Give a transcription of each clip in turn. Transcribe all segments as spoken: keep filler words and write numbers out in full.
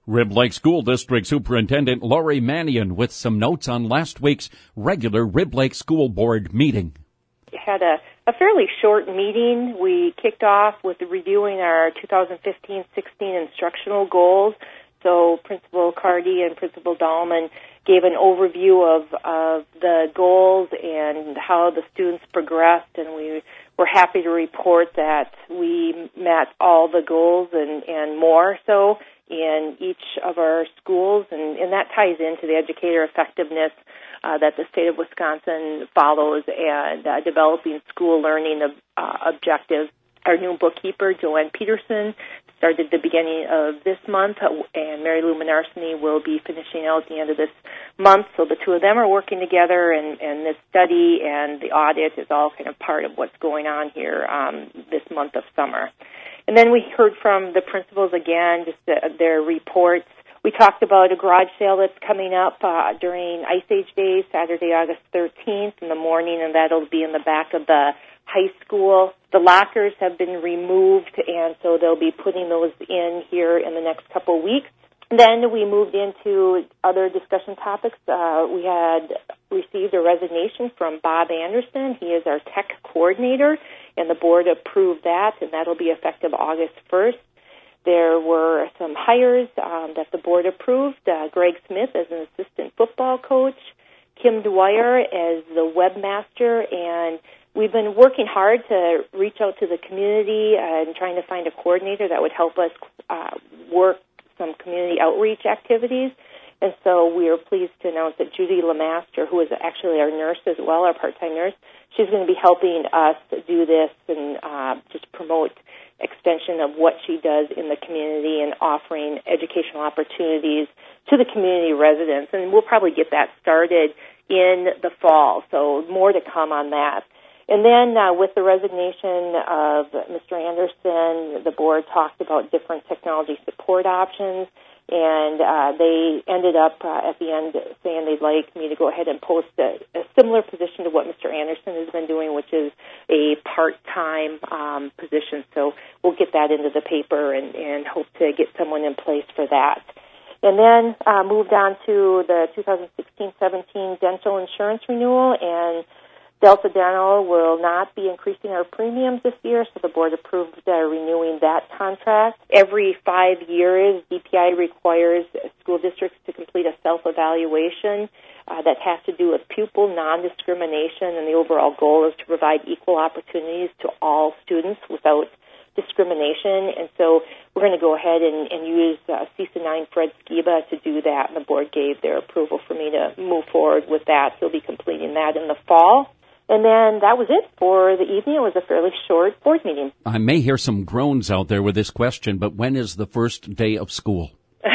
Rib Lake School District Superintendent Lori Mannion with some notes on last week's regular Rib Lake School Board meeting. We had a, a fairly short meeting. We kicked off with reviewing our two thousand fifteen sixteen instructional goals. So Principal Cardy and Principal Dahlman gave an overview of, of the goals and how the students progressed, and we were happy to report that we met all the goals and, and more so in each of our schools, and, and that ties into the educator effectiveness uh, that the state of Wisconsin follows and uh, developing school learning uh, objectives. Our new bookkeeper, Joanne Peterson, started the beginning of this month, and Mary Lou Minarsony will be finishing out at the end of this month. So the two of them are working together, and, and this study and the audit is all kind of part of what's going on here um, this month of summer. And then we heard from the principals again, just the, their reports. We talked about a garage sale that's coming up uh, during Ice Age Days, Saturday, August thirteenth in the morning, and that'll be in the back of the high school. The lockers have been removed, and so they'll be putting those in here in the next couple of weeks. Then we moved into other discussion topics. Uh, we had received a resignation from Bob Anderson. He is our tech coordinator, and the board approved that, and that'll be effective August first. There were some hires um, that the board approved. Uh, Greg Smith as an assistant football coach, Kim Dwyer as the webmaster, and we've been working hard to reach out to the community and trying to find a coordinator that would help us uh, work some community outreach activities. And so we are pleased to announce that Judy Lemaster, who is actually our nurse as well, our part-time nurse, she's going to be helping us do this and uh, just promote extension of what she does in the community and offering educational opportunities to the community residents. And we'll probably get that started in the fall, so more to come on that. And then uh, with the resignation of Mister Anderson, the board talked about different technology support options, and uh, they ended up uh, at the end saying they'd like me to go ahead and post a, a similar position to what Mister Anderson has been doing, which is a part-time um, position. So we'll get that into the paper and, and hope to get someone in place for that. And then uh, moved on to the two thousand sixteen seventeen dental insurance renewal, and Delta Dental will not be increasing our premiums this year, so the board approved uh, renewing that contract. Every five years, D P I requires school districts to complete a self-evaluation uh, that has to do with pupil non-discrimination, and the overall goal is to provide equal opportunities to all students without discrimination. And so we're going to go ahead and, and use uh, CISA nine Fred Skiba to do that, and the board gave their approval for me to move forward with that. He'll be completing that in the fall. And then that was it for the evening. It was a fairly short board meeting. I may hear some groans out there with this question, but when is the first day of school?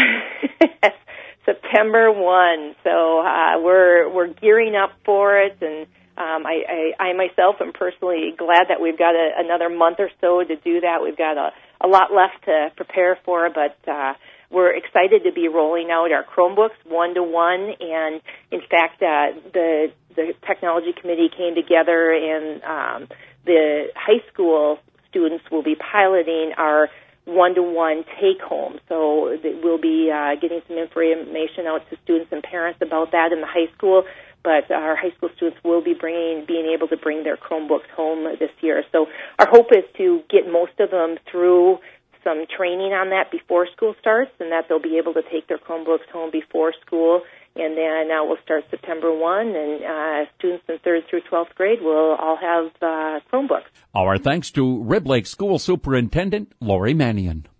September first. So uh, we're we're gearing up for it, and um, I, I, I myself am personally glad that we've got a, another month or so to do that. We've got a, a lot left to prepare for, but uh, we're excited to be rolling out our Chromebooks one-to-one, and in fact, uh, the the technology committee came together, and um, the high school students will be piloting our one-to-one take-home. So we'll be uh, getting some information out to students and parents about that in the high school, but our high school students will be bringing, being able to bring their Chromebooks home this year. So our hope is to get most of them through some training on that before school starts, and that they'll be able to take their Chromebooks home before school. And then uh, we'll start September first, and uh, students in third through twelfth grade will all have uh, Chromebooks. Our thanks to Rib Lake School Superintendent Lori Mannion.